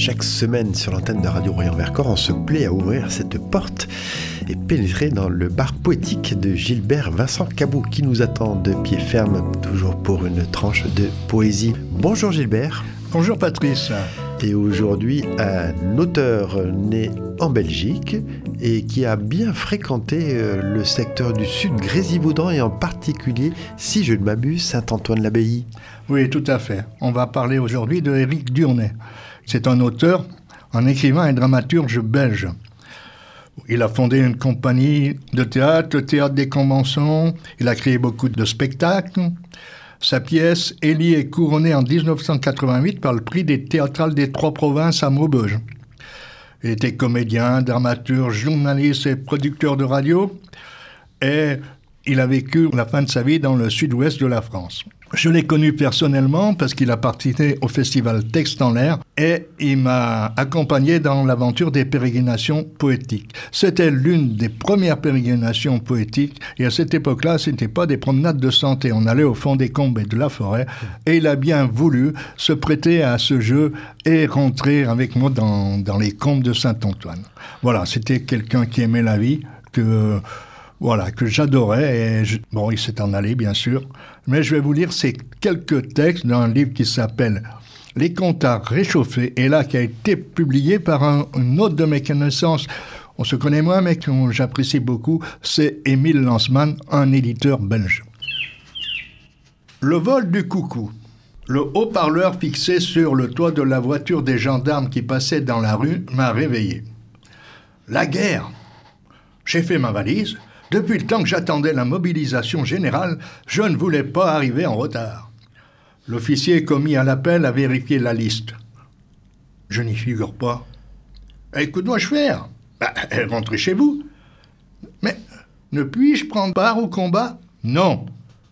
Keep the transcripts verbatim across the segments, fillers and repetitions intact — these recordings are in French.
Chaque semaine sur l'antenne de Radio Orient-Vercors, on se plaît à ouvrir cette porte et pénétrer dans le bar poétique de Gilbert Vincent Cabot qui nous attend de pied ferme, toujours pour une tranche de poésie. Bonjour Gilbert. Bonjour Patrice. Et aujourd'hui, un auteur né en Belgique et qui a bien fréquenté le secteur du sud Grésivaudan et en particulier, si je ne m'abuse, Saint-Antoine-l'Abbaye. Oui, tout à fait. On va parler aujourd'hui de Éric Durnay. C'est un auteur, un écrivain et dramaturge belge. Il a fondé une compagnie de théâtre, le Théâtre des Conventions. Il a créé beaucoup de spectacles. Sa pièce, Élie, est couronnée en dix-neuf cent quatre-vingt-huit par le prix des théâtrales des Trois Provinces à Maubeuge. Il était comédien, dramaturge, journaliste et producteur de radio. Et il a vécu la fin de sa vie dans le sud-ouest de la France. Je l'ai connu personnellement parce qu'il a participé au festival Texte en l'air et il m'a accompagné dans l'aventure des pérégrinations poétiques. C'était l'une des premières pérégrinations poétiques et à cette époque-là, ce n'était pas des promenades de santé. On allait au fond des combes et de la forêt et il a bien voulu se prêter à ce jeu et rentrer avec moi dans, dans les combes de Saint-Antoine. Voilà, c'était quelqu'un qui aimait la vie, que... Voilà, que j'adorais, et je... bon, il s'est en allé, bien sûr, mais je vais vous lire ces quelques textes d'un livre qui s'appelle « Les contes à réchauffer », et là, qui a été publié par un, un autre de mes connaissances, on se connaît moins, mais que j'apprécie beaucoup, c'est Émile Lanzmann, un éditeur belge. Le vol du coucou. Le haut-parleur fixé sur le toit de la voiture des gendarmes qui passaient dans la rue m'a réveillé. La guerre. J'ai fait ma valise. Depuis le temps que j'attendais la mobilisation générale, je ne voulais pas arriver en retard. L'officier commis à l'appel a vérifié la liste. Je n'y figure pas. Et que dois-je faire ? Bah, rentrer chez vous. Mais ne puis-je prendre part au combat ? Non.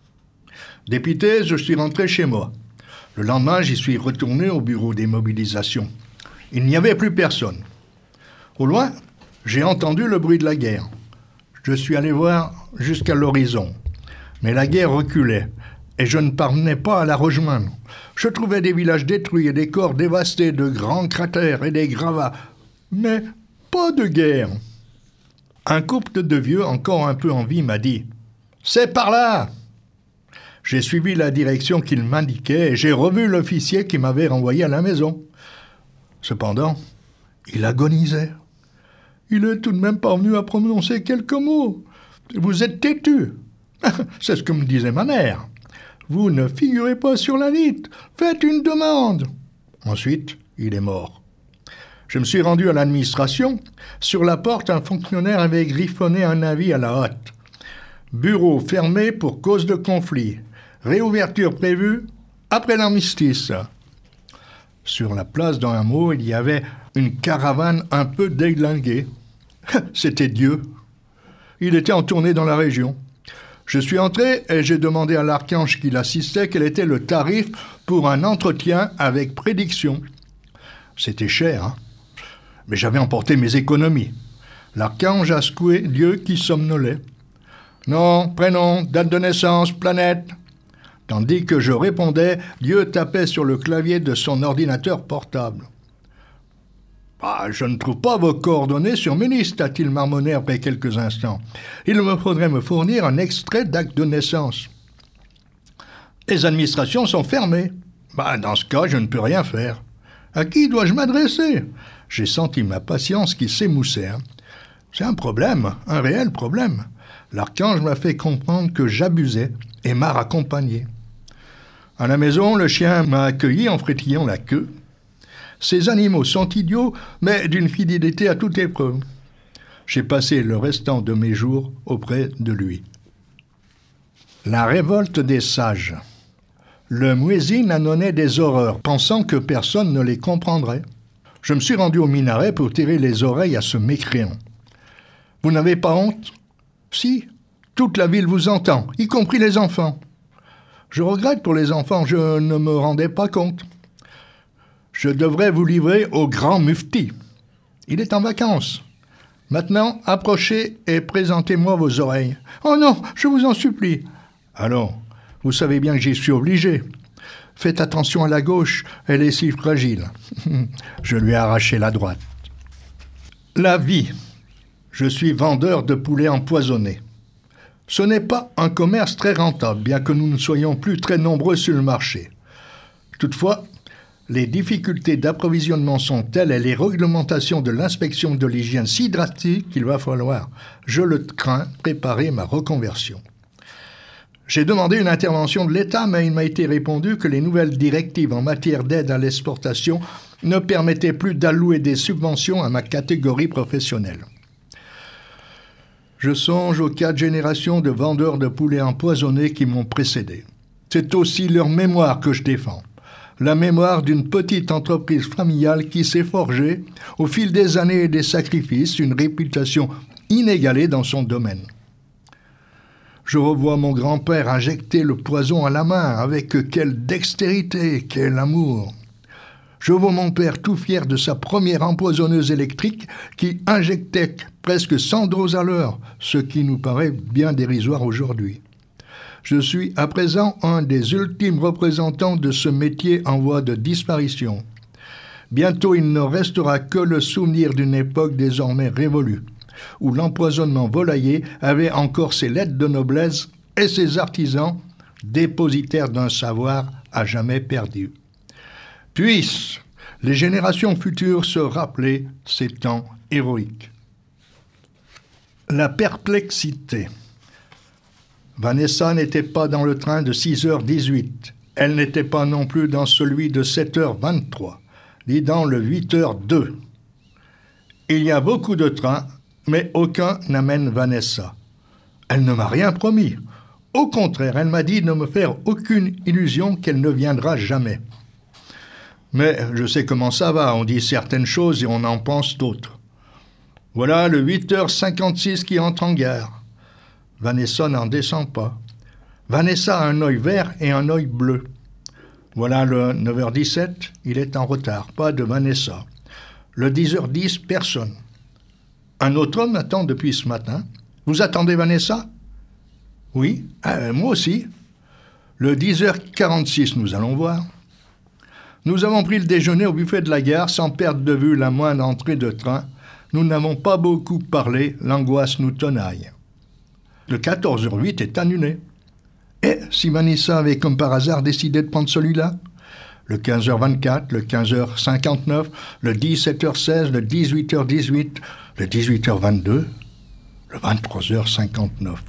Dépité, je suis rentré chez moi. Le lendemain, j'y suis retourné au bureau des mobilisations. Il n'y avait plus personne. Au loin, j'ai entendu le bruit de la guerre. Je suis allé voir jusqu'à l'horizon. Mais la guerre reculait, et je ne parvenais pas à la rejoindre. Je trouvais des villages détruits et des corps dévastés, de grands cratères et des gravats. Mais pas de guerre. Un couple de vieux, encore un peu en vie, m'a dit « C'est par là !» J'ai suivi la direction qu'il m'indiquait et j'ai revu l'officier qui m'avait renvoyé à la maison. Cependant, il agonisait. Il est tout de même parvenu à prononcer quelques mots. Vous êtes têtu. C'est ce que me disait ma mère. Vous ne figurez pas sur la liste. Faites une demande. Ensuite, il est mort. Je me suis rendu à l'administration. Sur la porte, un fonctionnaire avait griffonné un avis à la hâte. Bureau fermé pour cause de conflit. Réouverture prévue après l'armistice. Sur la place d'un hameau, il y avait une caravane un peu déglinguée. C'était Dieu. Il était en tournée dans la région. Je suis entré et j'ai demandé à l'archange qui l'assistait quel était le tarif pour un entretien avec prédiction. C'était cher, hein ? Mais j'avais emporté mes économies. L'archange a secoué Dieu qui somnolait. Nom, prénom, date de naissance, planète. Tandis que je répondais, Dieu tapait sur le clavier de son ordinateur portable. Ah, je ne trouve pas vos coordonnées sur mes listes, a-t-il marmonné après quelques instants. Il me faudrait me fournir un extrait d'acte de naissance. Les administrations sont fermées. Bah, dans ce cas, je ne peux rien faire. À qui dois-je m'adresser ? J'ai senti ma patience qui s'émoussait. Hein. C'est un problème, un réel problème. L'archange m'a fait comprendre que j'abusais et m'a raccompagné. À la maison, le chien m'a accueilli en frétillant la queue. Ces animaux sont idiots, mais d'une fidélité à toute épreuve. J'ai passé le restant de mes jours auprès de lui. La révolte des sages. Le muezzin annonnait des horreurs, pensant que personne ne les comprendrait. Je me suis rendu au minaret pour tirer les oreilles à ce mécréant. « Vous n'avez pas honte ? » ?»« Si, toute la ville vous entend, y compris les enfants. » »« Je regrette pour les enfants, je ne me rendais pas compte. » Je devrais vous livrer au grand mufti. Il est en vacances. Maintenant, approchez et présentez-moi vos oreilles. Oh non, je vous en supplie. Allons, vous savez bien que j'y suis obligé. « Faites attention à la gauche, elle est si fragile. » Je lui ai arraché la droite. La vie. Je suis vendeur de poulets empoisonnés. Ce n'est pas un commerce très rentable, bien que nous ne soyons plus très nombreux sur le marché. Toutefois, les difficultés d'approvisionnement sont telles et les réglementations de l'inspection de l'hygiène si drastiques qu'il va falloir, je le crains, préparer ma reconversion. J'ai demandé une intervention de l'État, mais il m'a été répondu que les nouvelles directives en matière d'aide à l'exportation ne permettaient plus d'allouer des subventions à ma catégorie professionnelle. Je songe aux quatre générations de vendeurs de poulets empoisonnés qui m'ont précédé. C'est aussi leur mémoire que je défends. La mémoire d'une petite entreprise familiale qui s'est forgée, au fil des années et des sacrifices, une réputation inégalée dans son domaine. Je revois mon grand-père injecter le poison à la main, avec quelle dextérité, quel amour. Je vois mon père tout fier de sa première empoisonneuse électrique qui injectait presque cent doses à l'heure, ce qui nous paraît bien dérisoire aujourd'hui. Je suis à présent un des ultimes représentants de ce métier en voie de disparition. Bientôt il ne restera que le souvenir d'une époque désormais révolue, où l'empoisonnement volailler avait encore ses lettres de noblesse et ses artisans, dépositaires d'un savoir à jamais perdu. Puissent les générations futures se rappeler ces temps héroïques. La perplexité. Vanessa n'était pas dans le train de six heures dix-huit. Elle n'était pas non plus dans celui de sept heures vingt-trois, ni dans le huit heures deux. Il y a beaucoup de trains, mais aucun n'amène Vanessa. Elle ne m'a rien promis. Au contraire, elle m'a dit de ne me faire aucune illusion qu'elle ne viendra jamais. Mais je sais comment ça va, on dit certaines choses et on en pense d'autres. Voilà le huit heures cinquante-six qui entre en gare. Vanessa n'en descend pas. Vanessa a un œil vert et un œil bleu. Voilà le neuf heures dix-sept, il est en retard, pas de Vanessa. Le dix heures dix, personne. Un autre homme attend depuis ce matin. Vous attendez Vanessa? Oui, euh, moi aussi. Le dix heures quarante-six, nous allons voir. Nous avons pris le déjeuner au buffet de la gare sans perdre de vue la moindre entrée de train. Nous n'avons pas beaucoup parlé, l'angoisse nous tenaille. Le quatorze heures huit est annulé. Et si Vanessa avait comme par hasard décidé de prendre celui-là? Le quinze heures vingt-quatre, le quinze heures cinquante-neuf, le dix-sept heures seize, le dix-huit heures dix-huit, le dix-huit heures vingt-deux, le vingt-trois heures cinquante-neuf.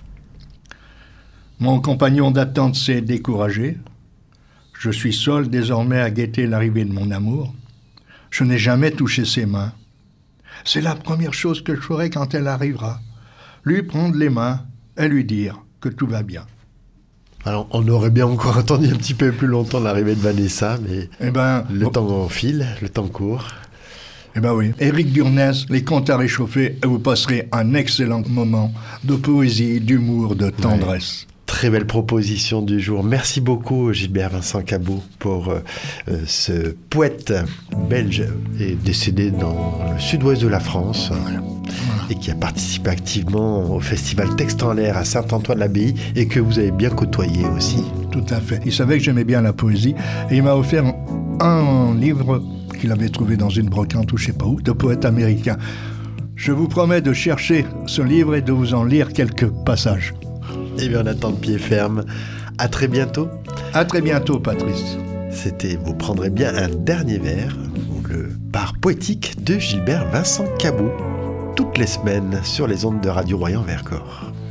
Mon compagnon d'attente s'est découragé. Je suis seul désormais à guetter l'arrivée de mon amour. Je n'ai jamais touché ses mains. C'est la première chose que je ferai quand elle arrivera. Lui prendre les mains et lui dire que tout va bien. Alors, on aurait bien encore attendu un petit peu plus longtemps l'arrivée de Vanessa, mais eh ben, le bon, temps file, le temps court. Eh bien oui. Éric Durnès, les comptes à réchauffer, et vous passerez un excellent moment de poésie, d'humour, de tendresse. Ouais. Très belle proposition du jour. Merci beaucoup Gilbert Vincent Cabot pour euh, ce poète belge et décédé dans le sud-ouest de la France. Voilà. Et qui a participé activement au festival Texte en l'air à Saint-Antoine-l'Abbaye et que vous avez bien côtoyé aussi. Tout à fait. Il savait que j'aimais bien la poésie et il m'a offert un livre qu'il avait trouvé dans une brocante ou je sais pas où, de poètes américains. Je vous promets de chercher ce livre et de vous en lire quelques passages. Eh bien, on attend de pied ferme. À très bientôt. À très bientôt, Patrice. C'était Vous prendrez bien un dernier verre, le bar poétique de Gilbert Vincent Cabot. Toutes les semaines sur les ondes de Radio Royan Vercors.